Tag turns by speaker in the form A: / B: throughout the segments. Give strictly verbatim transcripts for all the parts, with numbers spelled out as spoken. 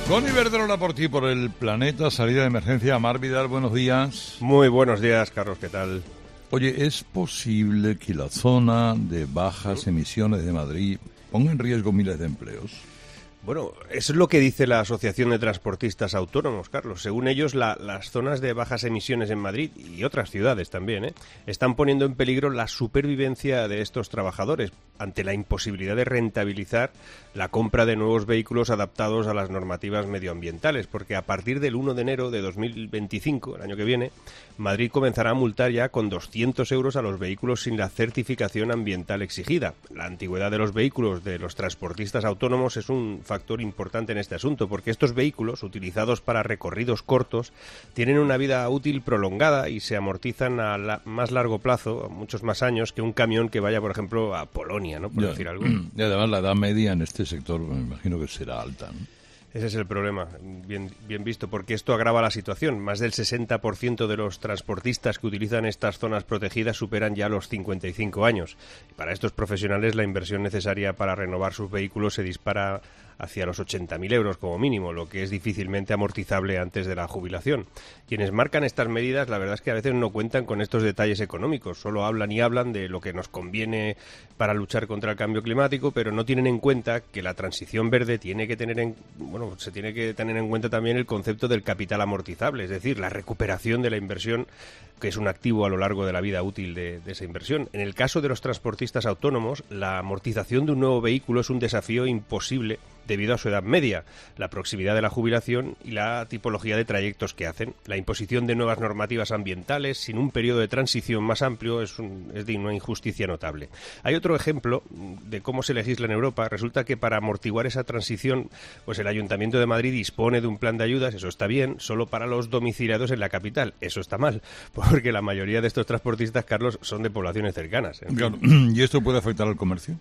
A: Con Iberdrola por ti, por el planeta, salida de emergencia. Mar Vidal, buenos días.
B: Muy buenos días, Carlos, ¿qué tal?
A: Oye, ¿es posible que la zona de bajas emisiones de Madrid ponga en riesgo miles de empleos?
B: Bueno, eso es lo que dice la Asociación de Transportistas Autónomos, Carlos. Según ellos, la, las zonas de bajas emisiones en Madrid y otras ciudades también, ¿eh? están poniendo en peligro la supervivencia de estos trabajadores ante la imposibilidad de rentabilizar la compra de nuevos vehículos adaptados a las normativas medioambientales, porque a partir del uno de enero de dos mil veinticinco, el año que viene, Madrid comenzará a multar ya con doscientos euros a los vehículos sin la certificación ambiental exigida. La antigüedad de los vehículos de los transportistas autónomos es un factor importante en este asunto, porque estos vehículos, utilizados para recorridos cortos, tienen una vida útil prolongada y se amortizan a la, más largo plazo, a muchos más años, que un camión que vaya, por ejemplo, a Polonia, ¿no? Por
A: ya,
B: decir algo.
A: Y además la edad media en este sector me imagino que será alta, ¿no?
B: Ese es el problema, bien, bien visto, porque esto agrava la situación. Más del sesenta por ciento de los transportistas que utilizan estas zonas protegidas superan ya los cincuenta y cinco años. Y para estos profesionales la inversión necesaria para renovar sus vehículos se dispara hacia los ochenta mil euros como mínimo, lo que es difícilmente amortizable antes de la jubilación. Quienes marcan estas medidas, la verdad es que a veces no cuentan con estos detalles económicos, solo hablan y hablan de lo que nos conviene para luchar contra el cambio climático, pero no tienen en cuenta que la transición verde tiene que tener en, bueno, se tiene que tener en cuenta también el concepto del capital amortizable, es decir, la recuperación de la inversión, que es un activo a lo largo de la vida útil de, de esa inversión. En el caso de los transportistas autónomos, la amortización de un nuevo vehículo es un desafío imposible debido a su edad media, la proximidad de la jubilación y la tipología de trayectos que hacen. La imposición de nuevas normativas ambientales sin un periodo de transición más amplio es, un, es de una injusticia notable. Hay otro ejemplo de cómo se legisla en Europa. Resulta que para amortiguar esa transición, pues el Ayuntamiento de Madrid dispone de un plan de ayudas, eso está bien, solo para los domiciliados en la capital. Eso está mal, porque la mayoría de estos transportistas, Carlos, son de poblaciones cercanas. ¿eh?
A: Claro. ¿Y esto puede afectar al comercio?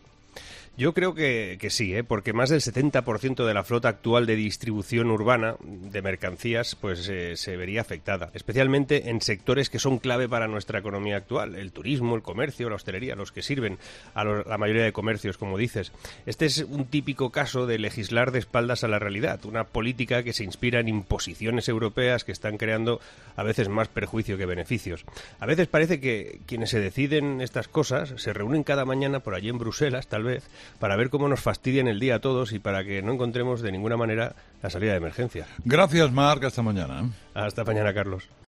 B: Yo creo que, que sí, ¿eh? porque más del setenta por ciento de la flota actual de distribución urbana de mercancías pues eh, se vería afectada, especialmente en sectores que son clave para nuestra economía actual, el turismo, el comercio, la hostelería, los que sirven a lo, la mayoría de comercios, como dices. Este es un típico caso de legislar de espaldas a la realidad, una política que se inspira en imposiciones europeas que están creando a veces más perjuicio que beneficios. A veces parece que quienes se deciden estas cosas se reúnen cada mañana por allí en Bruselas, tal vez, para ver cómo nos fastidian el día a todos y para que no encontremos de ninguna manera la salida de emergencia.
A: Gracias, Marc. Hasta mañana.
B: Hasta mañana, Carlos.